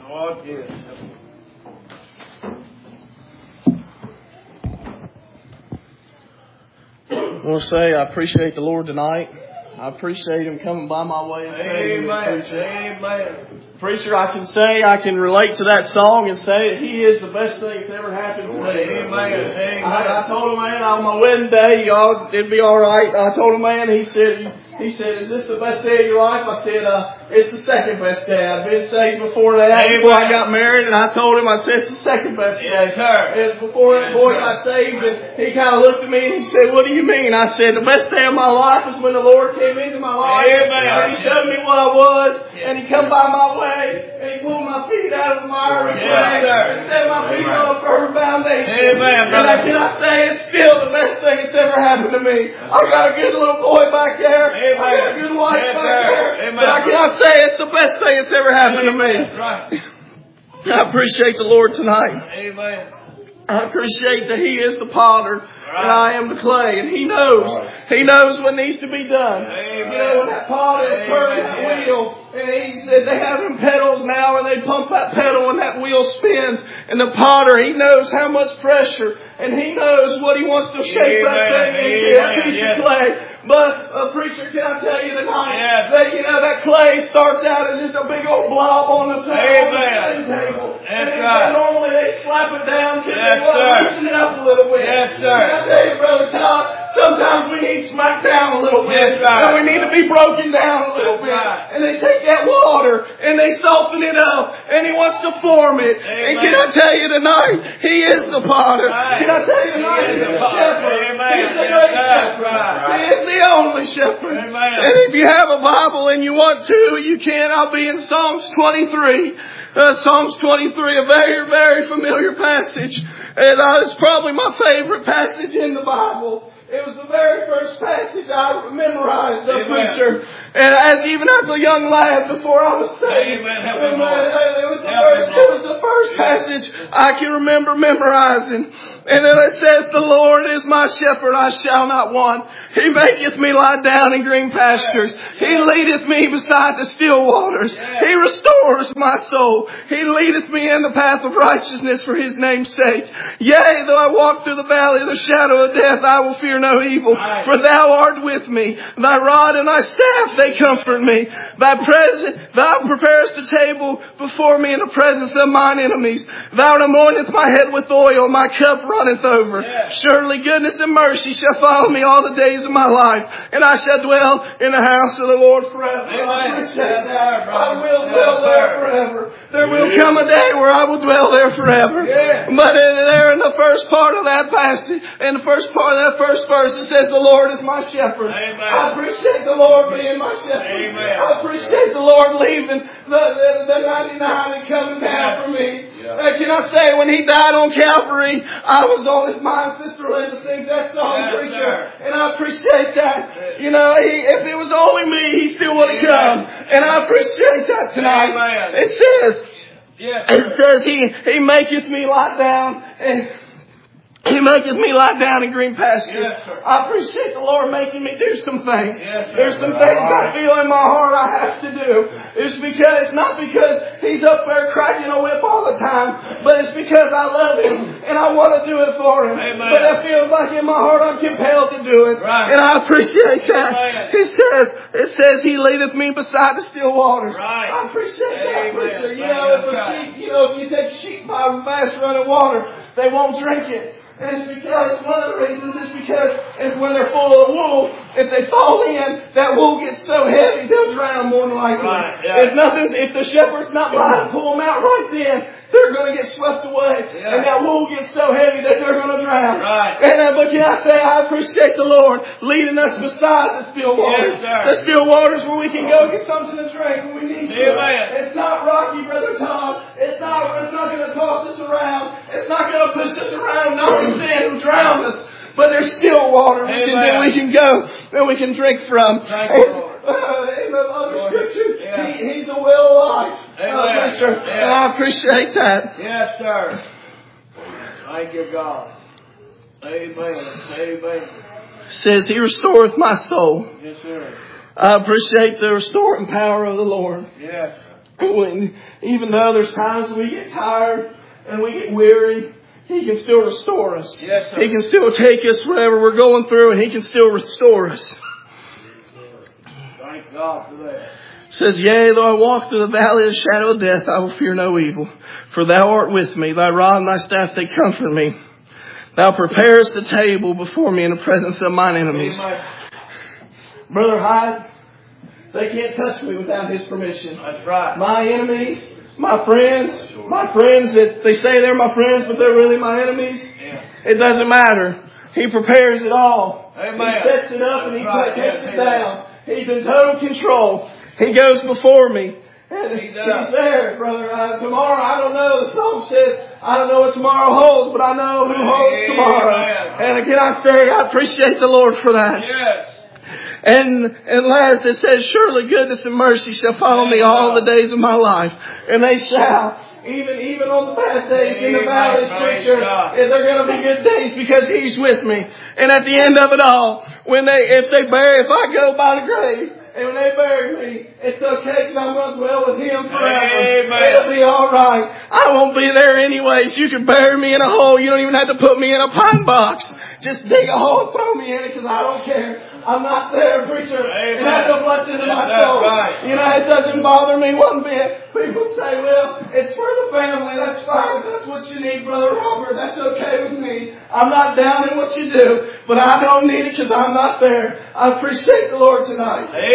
Oh, yes. I want to say I appreciate the Lord tonight. I appreciate Him coming by my way and saying, Amen. Preacher, I can relate to that song and say that He is the best thing that's ever happened to me. Amen. I told him, man, on my wedding day, it'd be all right. I told him, man, he said, is this the best day of your life? I said, it's the second best day. I'd been saved before that, before I got married, and I told him, I said, it's the second best day. Yes, sir. It was before that boy got saved, and he kind of looked at me and he said, what do you mean? I said, the best day of my life is when the Lord came into my life, and He showed me what I was, and He come by my way, and He pulled my feet out of the mire and set my feet on a firm foundation. Amen. And can I say, it's still the best thing that's ever happened to me. I've got a good little boy back there. I've got a good wife back there. But can I say, it's the best thing that's ever happened to me. I appreciate the Lord tonight. Amen. I appreciate that He is the potter and I am the clay, and He knows. He knows what needs to be done. Amen. You know, when that potter is turning that wheel, and He said they have them pedals now, and they pump that pedal and that wheel spins. And the potter, he knows how much pressure, and he knows what he wants to shape that thing into, that piece of clay. But, preacher, can I tell you tonight that, that clay starts out as just a big old blob on the table. That's right. Normally they slap it down because they want to loosen it up a little bit. Yes, sir. Can I tell you, Brother Todd, sometimes we need smacked down a little bit. Yes, right. And we need to be broken down a little bit. Right. And they take that water and they soften it up, and He wants to form it. Amen. And can I tell you tonight, He is the potter. Right. Can I tell you tonight, He's the shepherd. He's the great shepherd. He is the only shepherd. Amen. And if you have a Bible and you want to, you can. I'll be in Psalms 23. Psalms 23, a very, very familiar passage. And it's probably my favorite passage in the Bible. It was the very first passage I memorized, preacher. And as even as a young lad before I was saved, it was the first passage I can remember memorizing. And then it says, the Lord is my shepherd, I shall not want. He maketh me lie down in green pastures. He leadeth me beside the still waters. He restores my soul. He leadeth me in the path of righteousness for His name's sake. Yea, though I walk through the valley of the shadow of death, I will fear no evil. For Thou art with me. Thy rod and Thy staff, they comfort me. Thou preparest a table before me in the presence of mine enemies. Thou anointest my head with oil. My cup runneth over. Surely goodness and mercy shall follow me all the days of my life, and I shall dwell in the house of the Lord forever. I will dwell there forever. There will come a day where I will dwell there forever. But in the first part of that passage, in the first part of that first verse, it says, the Lord is my shepherd. I appreciate the Lord being my shepherd. I appreciate the Lord leaving the 99 and coming down for me. Can I say, when He died on Calvary, I was on His mind. Sister Linda sings that song, preacher. And I appreciate that. If it was only me, He still would have come. And I appreciate that tonight. It says, He maketh me lie down and He maketh me lie down in green pastures. I appreciate the Lord making me do some things. There's some things I feel in my heart I have to do. It's not because He's up there cracking a whip all the time, but it's because I love Him and I want to do it for Him. But it feels like in my heart I'm compelled to do it. And I appreciate that. It says He leadeth me beside the still waters. I appreciate that, preacher. If you take sheep by fast running water, they won't drink it. And it's because, one of the reasons is because when they're full of wool, if they fall in, that wool gets so heavy, they'll drown more than likely. If the shepherd's not by to pull them out right then, they're going to get swept away. And that wool gets so heavy that they're going to drown. But can I say, I appreciate the Lord leading us beside the still waters. The still waters where we can go get something to drink when we need to. It's not rocky, Brother Tom. It's not going to toss us around. It's not going to push us around, knock us in and drown us. But there's still water we can go and we can drink from. In the other scripture, He's a well of life. And I appreciate that. Yes, sir. Thank you, God. Amen. Says He restoreth my soul. Yes, sir. I appreciate the restoring power of the Lord. Yes. Even though there's times we get tired and we get weary, He can still restore us. Yes, sir. He can still take us wherever we're going through, and He can still restore us. Thank God for that. It says, yea, though I walk through the valley of the shadow of death, I will fear no evil. For thou art with me, thy rod and thy staff, they comfort me. Thou preparest the table before me in the presence of mine enemies. Amen. Brother Hyde, they can't touch me without His permission. That's right. My enemies, my friends that they say they're my friends, but they're really my enemies. Yeah. It doesn't matter. He prepares it all. Amen. He sets it up and He Right. takes Yes, it down. He's in total control. He goes before me. And He's there, brother. Tomorrow, I don't know. The song says, I don't know what tomorrow holds, but I know who holds tomorrow. Amen. And again, I say, I appreciate the Lord for that. Yes. And last it says, surely goodness and mercy shall follow me all the days of my life. And they shall. Even on the bad days in the valleys, preacher, they're going to be good days because He's with me. And at the end of it all, if I go by the grave, and when they bury me, it's okay because I'm going to dwell with Him forever. Amen. It'll be all right. I won't be there anyways. You can bury me in a hole. You don't even have to put me in a pine box. Just dig a hole and throw me in it because I don't care. I'm not there, preacher. Amen. And that's a blessing to my That's soul. right. You know, it doesn't bother me one bit. People say, well, it's for the family. That's fine. If that's what you need, Brother Robert. That's okay with me. I'm not down in what you do, but I don't need it because I'm not there. I appreciate the Lord tonight.